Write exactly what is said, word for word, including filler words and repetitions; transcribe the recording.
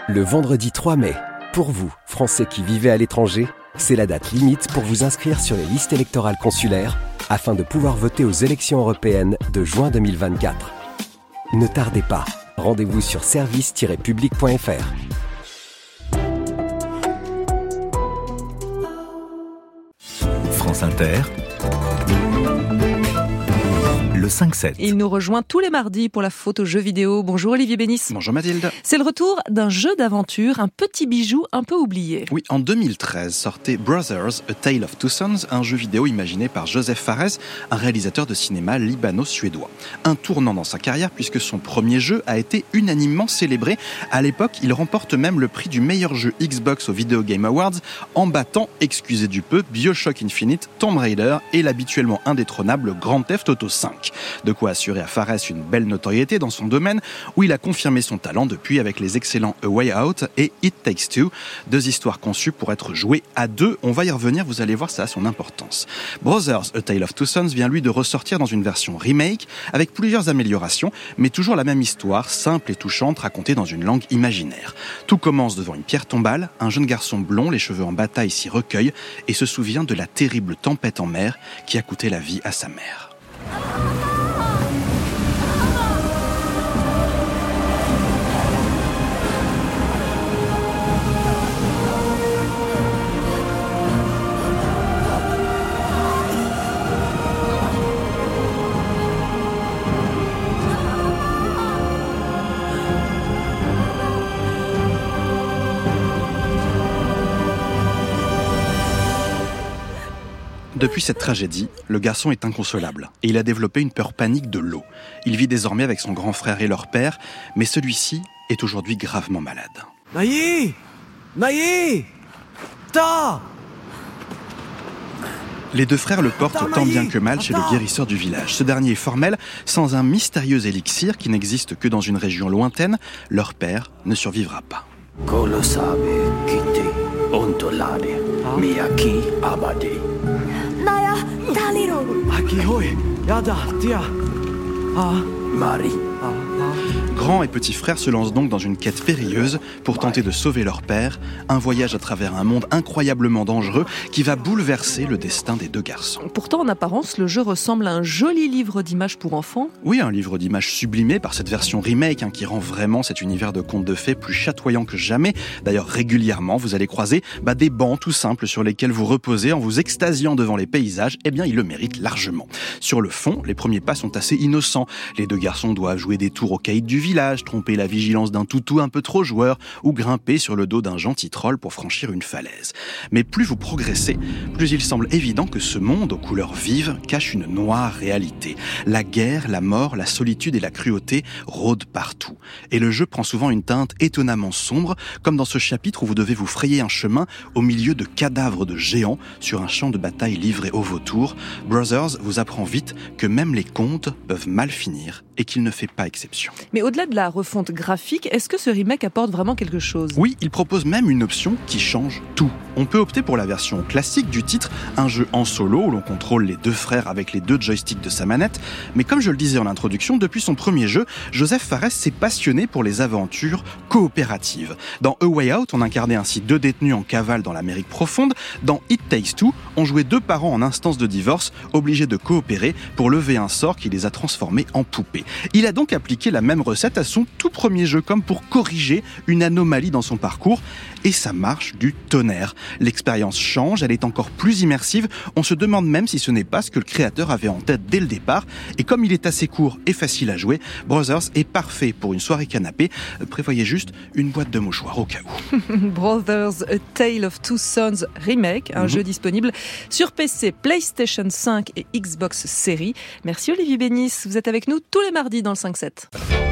Le vendredi trois mai, pour vous, Français qui vivez à l'étranger, c'est la date limite pour vous inscrire sur les listes électorales consulaires afin de pouvoir voter aux élections européennes de juin deux mille vingt-quatre. Ne tardez pas, rendez-vous sur service tiret public point f r. France Inter, le cinq sept. Il nous rejoint tous les mardis pour la photo jeux vidéo. Bonjour Olivier Bénis. Bonjour Mathilde. C'est le retour d'un jeu d'aventure, un petit bijou un peu oublié. Oui, en deux mille treize sortait Brothers, A Tale of Two Sons, un jeu vidéo imaginé par Joseph Fares, un réalisateur de cinéma libano-suédois. Un tournant dans sa carrière puisque son premier jeu a été unanimement célébré. À l'époque, il remporte même le prix du meilleur jeu Xbox aux Video Game Awards en battant, excusez du peu, BioShock Infinite, Tomb Raider et l'habituellement indétrônable Grand Theft Auto cinq. De quoi assurer à Fares une belle notoriété dans son domaine où il a confirmé son talent depuis avec les excellents A Way Out et It Takes Two, deux histoires conçues pour être jouées à deux. On va y revenir, vous allez voir, ça a son importance. Brothers, A Tale of Two Sons vient lui de ressortir dans une version remake avec plusieurs améliorations, mais toujours la même histoire, simple et touchante, racontée dans une langue imaginaire. Tout commence devant une pierre tombale, un jeune garçon blond, les cheveux en bataille, s'y recueille et se souvient de la terrible tempête en mer qui a coûté la vie à sa mère. Depuis cette tragédie, le garçon est inconsolable et il a développé une peur panique de l'eau. Il vit désormais avec son grand frère et leur père, mais celui-ci est aujourd'hui gravement malade. Naïe Naïe Ta Les deux frères le portent tant bien que mal chez le guérisseur du village. Ce dernier est formel, sans un mystérieux élixir qui n'existe que dans une région lointaine, leur père ne survivra pas. Grand et petit frère se lancent donc dans une quête périlleuse pour tenter de sauver leur père, un voyage à travers un monde incroyablement dangereux qui va bouleverser le destin des deux garçons. Pourtant, en apparence, le jeu ressemble à un joli livre d'images pour enfants. Oui, un livre d'images sublimé par cette version remake hein, qui rend vraiment cet univers de contes de fées plus chatoyant que jamais. D'ailleurs, régulièrement, vous allez croiser bah, des bancs tout simples sur lesquels vous reposez en vous extasiant devant les paysages. Eh bien, ils le méritent largement. Sur le fond, les premiers pas sont assez innocents. Les deux garçons doivent jouer des tours aux caïds du village, tromper la vigilance d'un toutou un peu trop joueur ou grimper sur le dos d'un gentil troll pour franchir une falaise. Mais plus vous progressez, plus il semble évident que ce monde aux couleurs vives cache une noire réalité. La guerre, la mort, la solitude et la cruauté rôdent partout. Et le jeu prend souvent une teinte étonnamment sombre, comme dans ce chapitre où vous devez vous frayer un chemin au milieu de cadavres de géants sur un champ de bataille livré aux vautours. Brothers vous apprend vite que même les contes peuvent mal finir et qu'il ne fait pas exception. Mais au-delà de la refonte graphique, est-ce que ce remake apporte vraiment quelque chose ? Oui, il propose même une option qui change tout. On peut opter pour la version classique du titre, un jeu en solo où l'on contrôle les deux frères avec les deux joysticks de sa manette. Mais comme je le disais en introduction, depuis son premier jeu, Joseph Fares s'est passionné pour les aventures coopératives. Dans A Way Out, on incarnait ainsi deux détenus en cavale dans l'Amérique profonde. Dans It Takes Two, on jouait deux parents en instance de divorce, obligés de coopérer pour lever un sort qui les a transformés en poupées. Il a donc appliqué la même recette à son tout premier jeu, comme pour corriger une anomalie dans son parcours. Et ça marche du tonnerre. L'expérience change, elle est encore plus immersive. On se demande même si ce n'est pas ce que le créateur avait en tête dès le départ. Et comme il est assez court et facile à jouer, Brothers est parfait pour une soirée canapé. Prévoyez juste une boîte de mouchoirs au cas où. Brothers, A Tale of Two Sons Remake, un mmh. jeu disponible sur P C, PlayStation cinq et Xbox Series. Merci Olivier Bénis, vous êtes avec nous tous les mardis dans le cinq sept.